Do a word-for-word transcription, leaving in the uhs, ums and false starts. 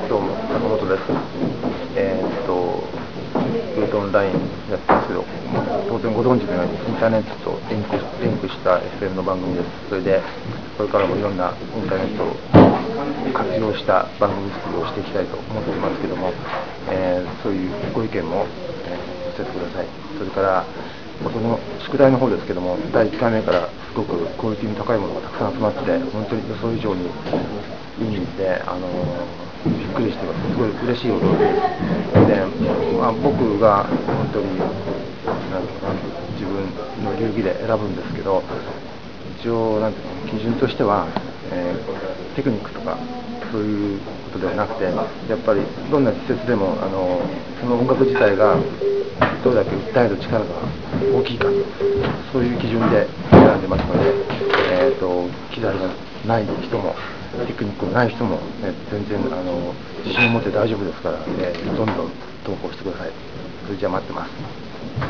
どうも、坂本です。えーっと、ルートオンラインやってますけど、当然ご存知のように、インターネットとリンクリンクした エフエム の番組です。それで、これからもいろんなインターネットを活用した番組作りをしていきたいと思っていますけども、えーそういうご意見も、えー、寄せてください。それから、この宿題の方ですけども、だいいっかいめからすごくクオリティの高いものがたくさん集まって、本当に予想以上にいいんで、あのー、びっくりしてます。すごい嬉しい驚きです。で、まあ、僕が本当になんなん自分の流儀で選ぶんですけど、一応なんていうの基準としては、えー、テクニックとかそういうことではなくて、やっぱりどんな施設でもあのその音楽自体がどれだけ訴える力が大きいか、そういう基準で選んでますので、えー、と機材がない人もテクニックがない人も、ね、全然あの自信を持って大丈夫ですから、ね、どんどん投稿してください。それじゃあ待ってます。